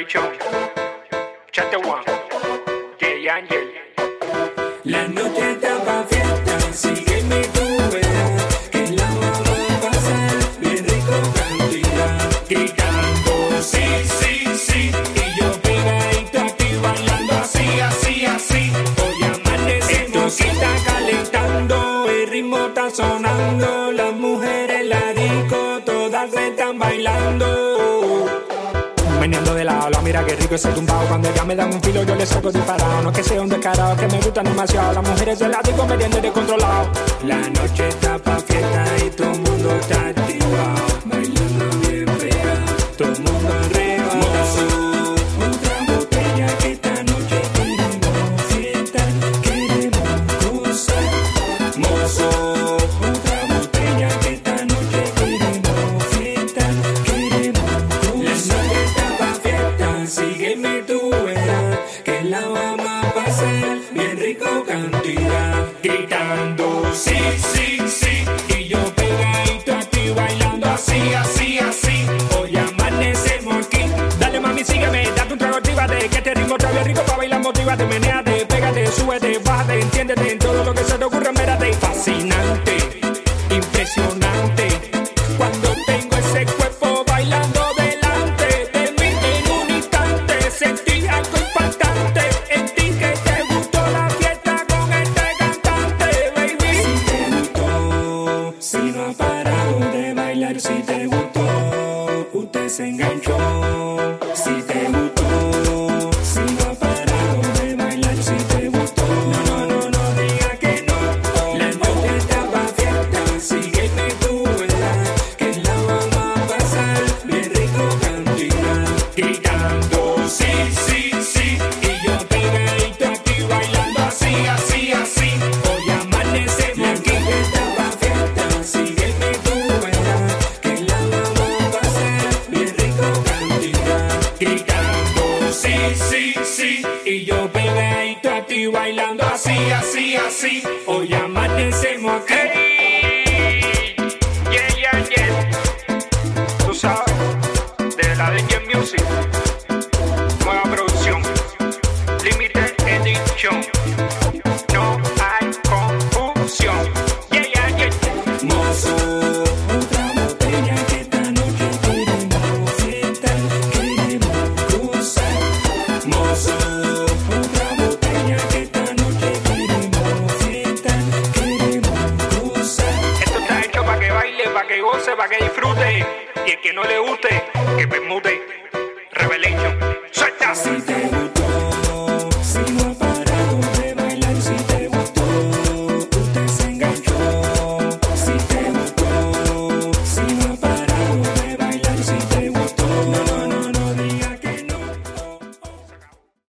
Nation. Chate One. Jay Angel. La noche está pa' fiesta, sígueme tú verás que la vamos a pasar bien rico cantidad. Gritando sí, sí, sí, y yo pegadito aquí bailando así, así, así. Hoy amanecemos, esto está calentando, el ritmo está sonando, las mujeres la disco todas están bailando. Meneando de lado a lado, mira qué rico ese tumbao. Cuando ella me dan un filo yo le saco disparado. No es que sea un descarado, que me gustan demasiado. Las mujeres de la disco metiendo descontrolado. La noche está pa' fiesta y todo el mundo está activado. Bailando bien pegado, todo el mundo arriba. Mozo, otra botella que esta noche queremos fiesta, queremos gozar. Mozo, otra botella que esta noche queremos fiesta, queremos gozar. Sígueme tú verás que la vamos a pasar bien rico cantidad. Gritando sí, sí, sí, y yo pegadito aquí bailando así, así, así. Hoy amanecemos aquí. Dale mami, sígueme, date un trago, actívate, que este ritmo está bien rico pa' bailar, motívate, menéate, pégate, súbete, bájate, entiéndete en todo lo que se te ocurra, mérate. Fascinante, impresionante, cuando tengo ese cuerpo bailando delante de mí en un instante, sentí algo impactante en ti, que te gustó la fiesta con este cantante, baby. Si te gustó, si no ha parado de bailar, si te gustó, usted se enganchó. Si te gustó, si no ha parado de bailar, si te gustó, no diga que no. La noche está pa' fiesta, sígueme tú verás que la vamos a pasar bien rico cantidad. Gritando sí, sí, sí, y yo pegadito aquí bailando así, así, así. Hoy amanecemos aquí. La noche está pa' fiesta, sígueme tú verás que la vamos a pasar bien rico cantidad. Gritando sí, sí, sí, y yo pegadito a ti bailando así, así, así. Hoy amanecemos aquí. Jay Angel. Tú sabes, de la Danger Music. Nueva producción. Limited Edition. No hay confusión. Jay Angel. Mozo, otra botella que esta noche queremos fiesta, queremos gozar. Mozo, otra botella que esta noche queremos fiesta, queremos gozar. Esto está hecho para que baile, para que goce, para que disfrute. Y el que no le guste,